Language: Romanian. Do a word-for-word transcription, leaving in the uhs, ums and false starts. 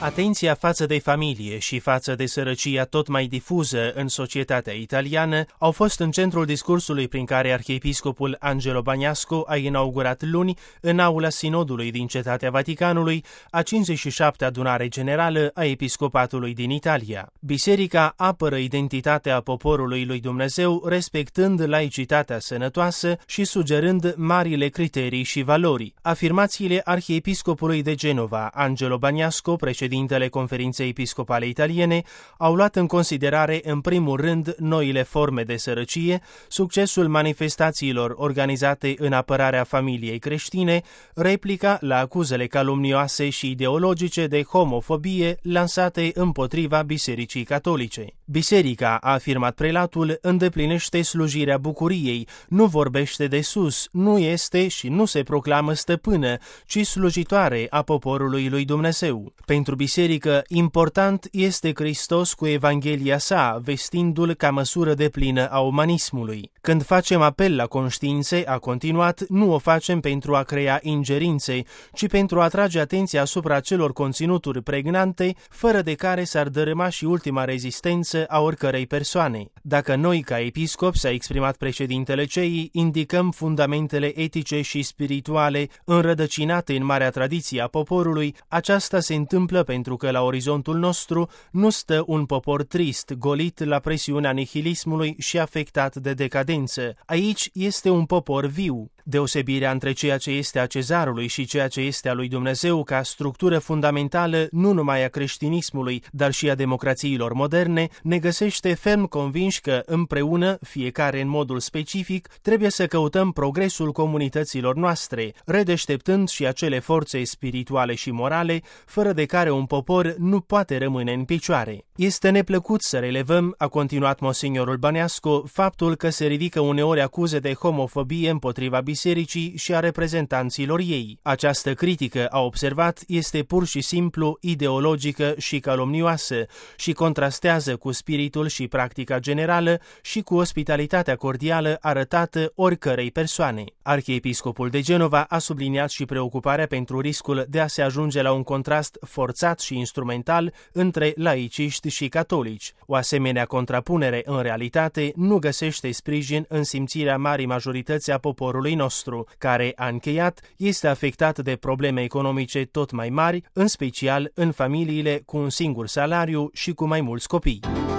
Atenția față de familie și față de sărăcia tot mai difuză în societatea italiană au fost în centrul discursului prin care arhiepiscopul Angelo Bagnasco a inaugurat luni, în aula Sinodului din Cetatea Vaticanului, a cincizeci și șaptea adunare generală a episcopatului din Italia. Biserica apără identitatea poporului lui Dumnezeu, respectând laicitatea sănătoasă și sugerând marile criterii și valori. Afirmațiile arhiepiscopului de Genova, Angelo Bagnasco, președintele Conferinței Episcopale Italiene, au luat în considerare în primul rând noile forme de sărăcie, succesul manifestațiilor organizate în apărarea familiei creștine, replica la acuzele calumnioase și ideologice de homofobie lansate împotriva Bisericii Catolice. Biserica, a afirmat prelatul, îndeplinește slujirea bucuriei, nu vorbește de sus, nu este și nu se proclamă stăpână, ci slujitoare a poporului lui Dumnezeu. Pentru biserică, important este Hristos cu Evanghelia sa, vestindu-l ca măsură deplină a umanismului. Când facem apel la conștiințe, a continuat, nu o facem pentru a crea ingerințe, ci pentru a atrage atenția asupra celor conținuturi pregnante, fără de care s-ar dărâma și ultima rezistență a oricărei persoane. Dacă noi, ca episcopi, s-a exprimat președintele C E I, indicăm fundamentele etice și spirituale înrădăcinate în marea tradiție a poporului, aceasta se întâmplă pentru că la orizontul nostru nu stă un popor trist, golit la presiunea nihilismului și afectat de decadență. Aici este un popor viu. Deosebirea între ceea ce este a cezarului și ceea ce este a lui Dumnezeu ca structură fundamentală nu numai a creștinismului, dar și a democrațiilor moderne, ne găsește ferm convinși că împreună, fiecare în modul specific, trebuie să căutăm progresul comunităților noastre, redeșteptând și acele forțe spirituale și morale, fără de care un popor nu poate rămâne în picioare. Este neplăcut să relevăm, a continuat Monsignorul Bagnasco, faptul că se ridică uneori acuze de homofobie împotriva bisericii și a reprezentanților ei. Această critică, a observat, este pur și simplu ideologică și calomnioasă și contrastează cu spiritul și practica generală și cu ospitalitatea cordială arătată oricărei persoane. Arhiepiscopul de Genova a subliniat și preocuparea pentru riscul de a se ajunge la un contrast forțat și instrumental între laiciști și catolici. O asemenea contrapunere, în realitate, nu găsește sprijin în simțirea marii majorități a poporului nostru, care, a încheiat, este afectat de probleme economice tot mai mari, în special în familiile cu un singur salariu și cu mai mulți copii.